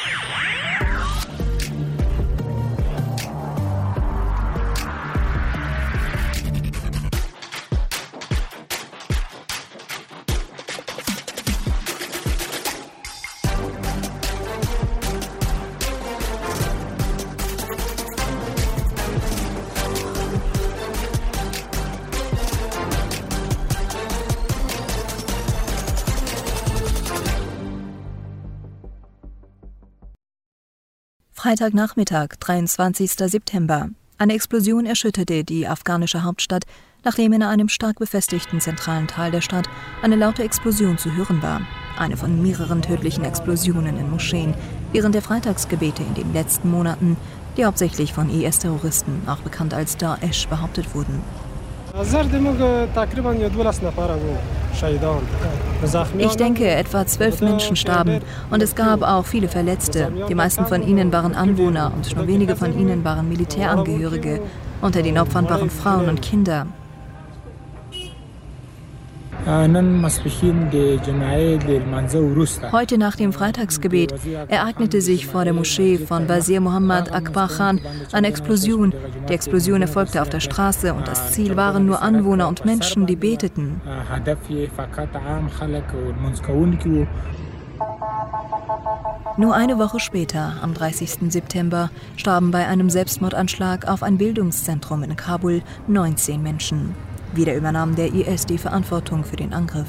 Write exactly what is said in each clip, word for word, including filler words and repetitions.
Freitagnachmittag, dreiundzwanzigster September. Eine Explosion erschütterte die afghanische Hauptstadt, nachdem in einem stark befestigten zentralen Teil der Stadt eine laute Explosion zu hören war. Eine von mehreren tödlichen Explosionen in Moscheen während der Freitagsgebete in den letzten Monaten, die hauptsächlich von I S-Terroristen, auch bekannt als Daesh, behauptet wurden. Ich denke, etwa zwölf Menschen starben und es gab auch viele Verletzte. Die meisten von ihnen waren Anwohner und nur wenige von ihnen waren Militärangehörige. Unter den Opfern waren Frauen und Kinder. Heute nach dem Freitagsgebet ereignete sich vor der Moschee von Wazir Muhammad Akbar Khan eine Explosion. Die Explosion erfolgte auf der Straße und das Ziel waren nur Anwohner und Menschen, die beteten. Nur eine Woche später, am dreißigsten September, starben bei einem Selbstmordanschlag auf ein Bildungszentrum in Kabul neunzehn Menschen. Wieder übernahm der I S die Verantwortung für den Angriff.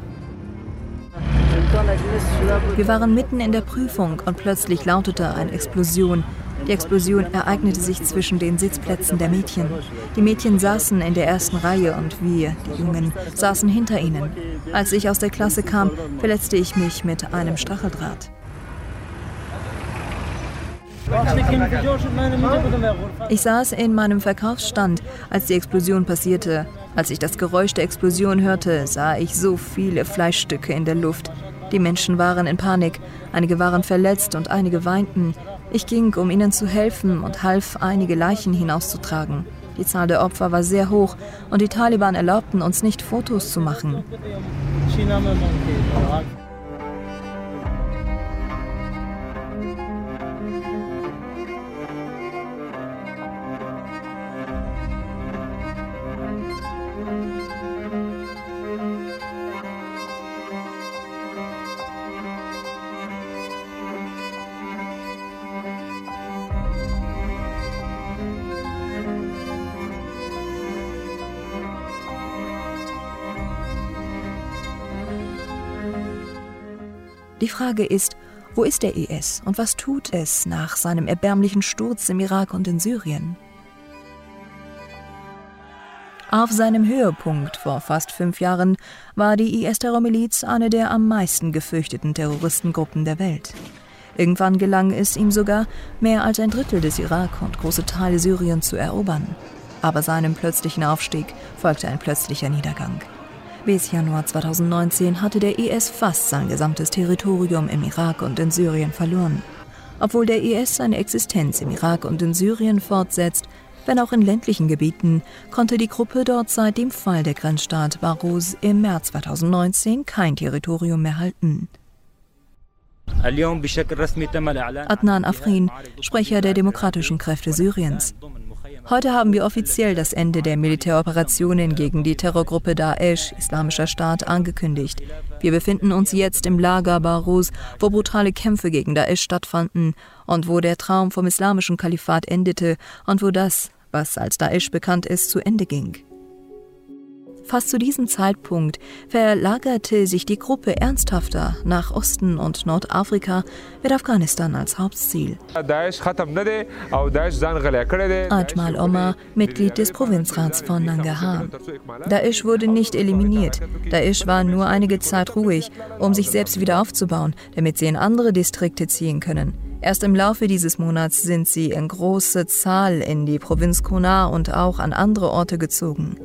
Wir waren mitten in der Prüfung und plötzlich lautete eine Explosion. Die Explosion ereignete sich zwischen den Sitzplätzen der Mädchen. Die Mädchen saßen in der ersten Reihe und wir, die Jungen, saßen hinter ihnen. Als ich aus der Klasse kam, verletzte ich mich mit einem Stacheldraht. Ich saß in meinem Verkaufsstand, als die Explosion passierte. Als ich das Geräusch der Explosion hörte, sah ich so viele Fleischstücke in der Luft. Die Menschen waren in Panik, einige waren verletzt und einige weinten. Ich ging, um ihnen zu helfen und half, einige Leichen hinauszutragen. Die Zahl der Opfer war sehr hoch und die Taliban erlaubten uns nicht, Fotos zu machen. Die Frage ist, wo ist der I S und was tut es nach seinem erbärmlichen Sturz im Irak und in Syrien? Auf seinem Höhepunkt vor fast fünf Jahren war die I S-Terrormiliz eine der am meisten gefürchteten Terroristengruppen der Welt. Irgendwann gelang es ihm sogar, mehr als ein Drittel des Irak und große Teile Syriens zu erobern. Aber seinem plötzlichen Aufstieg folgte ein plötzlicher Niedergang. Bis Januar zweitausendneunzehn hatte der I S fast sein gesamtes Territorium im Irak und in Syrien verloren. Obwohl der I S seine Existenz im Irak und in Syrien fortsetzt, wenn auch in ländlichen Gebieten, konnte die Gruppe dort seit dem Fall der Grenzstaat Baghuz im März zweitausendneunzehn kein Territorium mehr halten. Adnan Afrin, Sprecher der Demokratischen Kräfte Syriens. Heute haben wir offiziell das Ende der Militäroperationen gegen die Terrorgruppe Daesh, Islamischer Staat, angekündigt. Wir befinden uns jetzt im Lager Baghuz, wo brutale Kämpfe gegen Daesh stattfanden und wo der Traum vom islamischen Kalifat endete und wo das, was als Daesh bekannt ist, zu Ende ging. Fast zu diesem Zeitpunkt verlagerte sich die Gruppe ernsthafter nach Osten und Nordafrika mit Afghanistan als Hauptziel. Ajmal Omar, Mitglied des Provinzrats von Nangarhar. Daesh wurde nicht eliminiert. Daesh war nur einige Zeit ruhig, um sich selbst wieder aufzubauen, damit sie in andere Distrikte ziehen können. Erst im Laufe dieses Monats sind sie in großer Zahl in die Provinz Kunar und auch an andere Orte gezogen.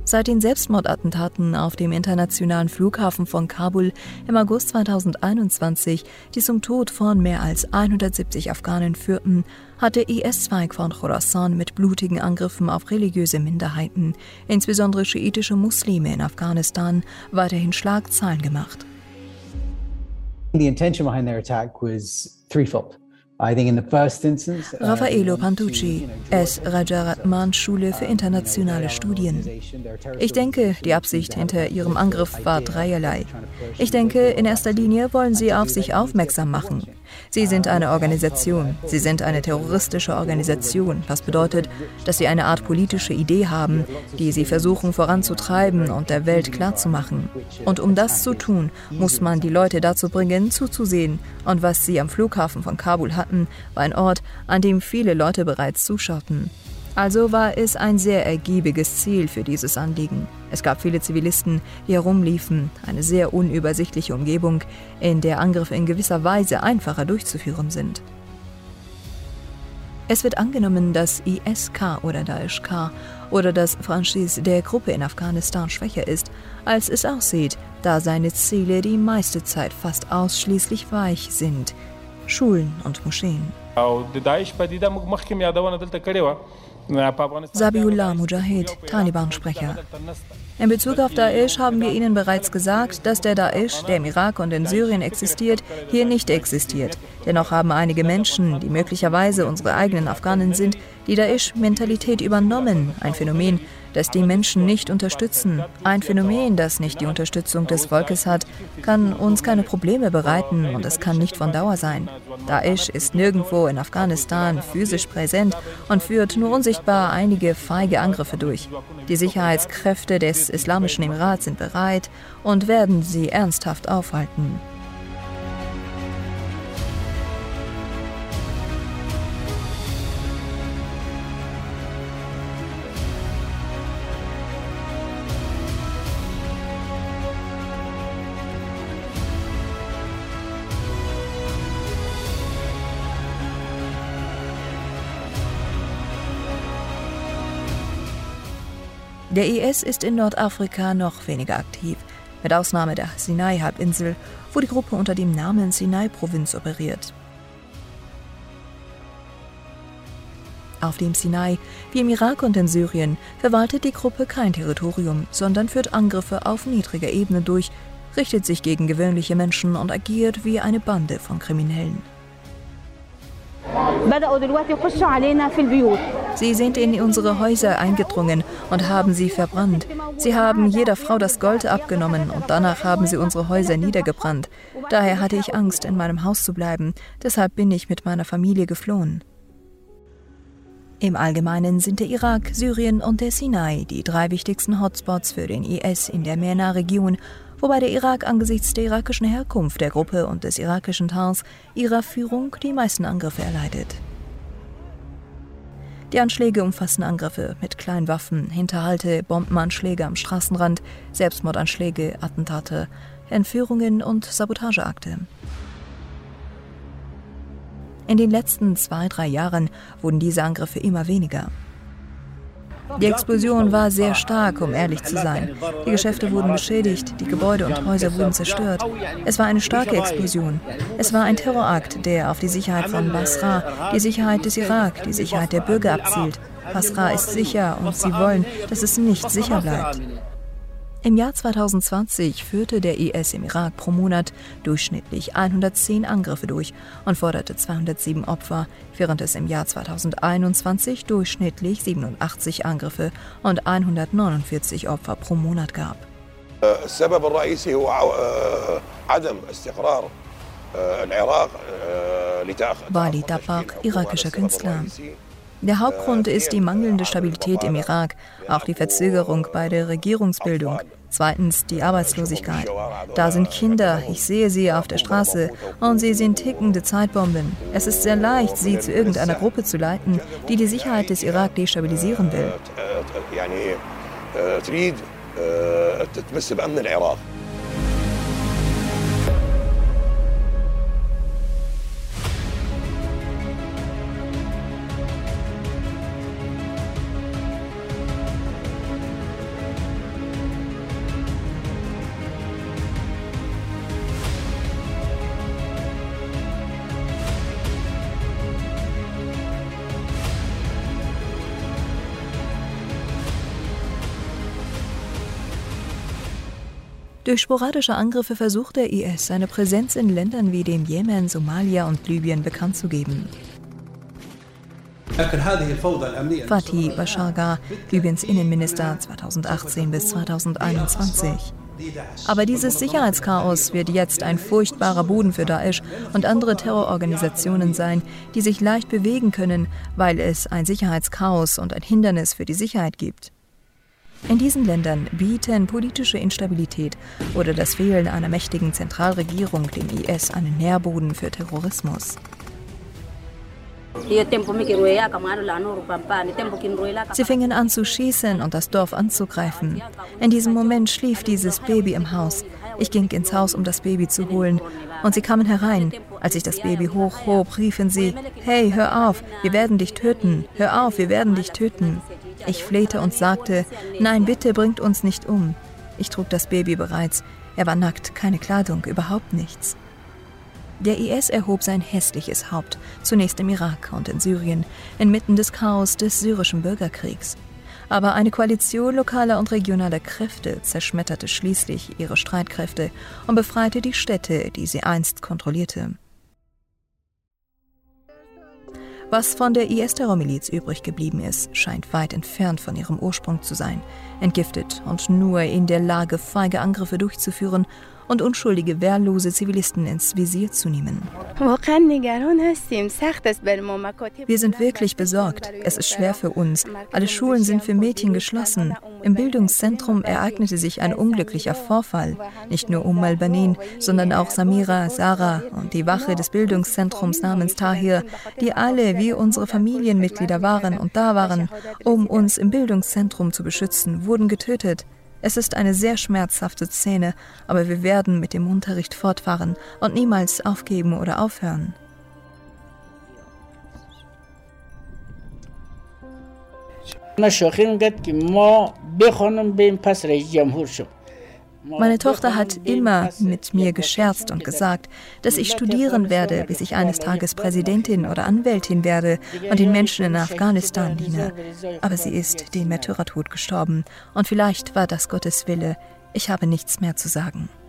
Seit den Selbstmordattentaten auf dem internationalen Flughafen von Kabul im August zweitausendeinundzwanzig, die zum Tod von mehr als hundertsiebzig Afghanen führten, hat der I S-Zweig von Khorasan mit blutigen Angriffen auf religiöse Minderheiten, insbesondere schiitische Muslime in Afghanistan, weiterhin Schlagzeilen gemacht. The intention behind their attack was threefold. Raffaello Pantucci, S. Rajaratnam-Schule für internationale Studien. Ich denke, die Absicht hinter ihrem Angriff war dreierlei. Ich denke, in erster Linie wollen sie auf sich aufmerksam machen. Sie sind eine Organisation, sie sind eine terroristische Organisation, was bedeutet, dass sie eine Art politische Idee haben, die sie versuchen voranzutreiben und der Welt klarzumachen. Und um das zu tun, muss man die Leute dazu bringen, zuzusehen. Und was sie am Flughafen von Kabul hatten, war ein Ort, an dem viele Leute bereits zuschauten. Also war es ein sehr ergiebiges Ziel für dieses Anliegen. Es gab viele Zivilisten, die herumliefen, eine sehr unübersichtliche Umgebung, in der Angriffe in gewisser Weise einfacher durchzuführen sind. Es wird angenommen, dass I S K oder Daesh-K oder das Franchise der Gruppe in Afghanistan schwächer ist, als es aussieht, da seine Ziele die meiste Zeit fast ausschließlich weich sind: Schulen und Moscheen. Zabiullah Mujahid, Taliban-Sprecher. In Bezug auf Daesh haben wir Ihnen bereits gesagt, dass der Daesh, der im Irak und in Syrien existiert, hier nicht existiert. Dennoch haben einige Menschen, die möglicherweise unsere eigenen Afghanen sind, die Daesh-Mentalität übernommen, ein Phänomen, das die Menschen nicht unterstützen. Ein Phänomen, das nicht die Unterstützung des Volkes hat, kann uns keine Probleme bereiten und es kann nicht von Dauer sein. Daesh ist nirgendwo in Afghanistan physisch präsent und führt nur unsichtbar einige feige Angriffe durch. Die Sicherheitskräfte des Islamischen Emirats sind bereit und werden sie ernsthaft aufhalten. Der I S ist in Nordafrika noch weniger aktiv, mit Ausnahme der Sinai-Halbinsel, wo die Gruppe unter dem Namen Sinai-Provinz operiert. Auf dem Sinai, wie im Irak und in Syrien, verwaltet die Gruppe kein Territorium, sondern führt Angriffe auf niedriger Ebene durch, richtet sich gegen gewöhnliche Menschen und agiert wie eine Bande von Kriminellen. Sie sind in unsere Häuser eingedrungen und haben sie verbrannt. Sie haben jeder Frau das Gold abgenommen und danach haben sie unsere Häuser niedergebrannt. Daher hatte ich Angst, in meinem Haus zu bleiben. Deshalb bin ich mit meiner Familie geflohen. Im Allgemeinen sind der Irak, Syrien und der Sinai die drei wichtigsten Hotspots für den I S in der MENA-Region, wobei der Irak angesichts der irakischen Herkunft der Gruppe und des irakischen Teils ihrer Führung die meisten Angriffe erleidet. Die Anschläge umfassen Angriffe mit Kleinwaffen, Hinterhalte, Bombenanschläge am Straßenrand, Selbstmordanschläge, Attentate, Entführungen und Sabotageakte. In den letzten zwei, drei Jahren wurden diese Angriffe immer weniger. Die Explosion war sehr stark, um ehrlich zu sein. Die Geschäfte wurden beschädigt, die Gebäude und Häuser wurden zerstört. Es war eine starke Explosion. Es war ein Terrorakt, der auf die Sicherheit von Basra, die Sicherheit des Irak, die Sicherheit der Bürger abzielt. Basra ist sicher und sie wollen, dass es nicht sicher bleibt. Im Jahr zweitausendzwanzig führte der I S im Irak pro Monat durchschnittlich hundertzehn Angriffe durch und forderte zweihundertsieben Opfer, während es im Jahr zweitausendeinundzwanzig durchschnittlich siebenundachtzig Angriffe und hundertneunundvierzig Opfer pro Monat gab. Walid Dabbagh, irakischer Künstler. Der Hauptgrund ist die mangelnde Stabilität im Irak, auch die Verzögerung bei der Regierungsbildung. Zweitens die Arbeitslosigkeit. Da sind Kinder, ich sehe sie auf der Straße und sie sind tickende Zeitbomben. Es ist sehr leicht, sie zu irgendeiner Gruppe zu leiten, die die Sicherheit des Irak destabilisieren will. Durch sporadische Angriffe versucht der I S, seine Präsenz in Ländern wie dem Jemen, Somalia und Libyen bekannt zu geben. Fathi Bashagha, Libyens Innenminister zweitausendachtzehn bis zweitausendeinundzwanzig. Aber dieses Sicherheitschaos wird jetzt ein furchtbarer Boden für Daesh und andere Terrororganisationen sein, die sich leicht bewegen können, weil es ein Sicherheitschaos und ein Hindernis für die Sicherheit gibt. In diesen Ländern bieten politische Instabilität oder das Fehlen einer mächtigen Zentralregierung dem I S einen Nährboden für Terrorismus. Sie fingen an zu schießen und das Dorf anzugreifen. In diesem Moment schlief dieses Baby im Haus. Ich ging ins Haus, um das Baby zu holen. Und sie kamen herein. Als ich das Baby hochhob, riefen sie, »Hey, hör auf, wir werden dich töten. Hör auf, wir werden dich töten.« Ich flehte und sagte, »Nein, bitte bringt uns nicht um.« Ich trug das Baby bereits. Er war nackt, keine Kleidung, überhaupt nichts. Der I S erhob sein hässliches Haupt, zunächst im Irak und in Syrien, inmitten des Chaos des syrischen Bürgerkriegs. Aber eine Koalition lokaler und regionaler Kräfte zerschmetterte schließlich ihre Streitkräfte und befreite die Städte, die sie einst kontrollierte. Was von der I S-Terrormiliz übrig geblieben ist, scheint weit entfernt von ihrem Ursprung zu sein, entgiftet und nur in der Lage, feige Angriffe durchzuführen und unschuldige, wehrlose Zivilisten ins Visier zu nehmen. Wir sind wirklich besorgt. Es ist schwer für uns. Alle Schulen sind für Mädchen geschlossen. Im Bildungszentrum ereignete sich ein unglücklicher Vorfall. Nicht nur Umm al-Banin, sondern auch Samira, Sarah und die Wache des Bildungszentrums namens Tahir, die alle wie unsere Familienmitglieder waren und da waren, um uns im Bildungszentrum zu beschützen, wurden getötet. Es ist eine sehr schmerzhafte Szene, aber wir werden mit dem Unterricht fortfahren und niemals aufgeben oder aufhören. Meine Tochter hat immer mit mir gescherzt und gesagt, dass ich studieren werde, bis ich eines Tages Präsidentin oder Anwältin werde und den Menschen in Afghanistan diene. Aber sie ist den Märtyrertod gestorben und vielleicht war das Gottes Wille. Ich habe nichts mehr zu sagen.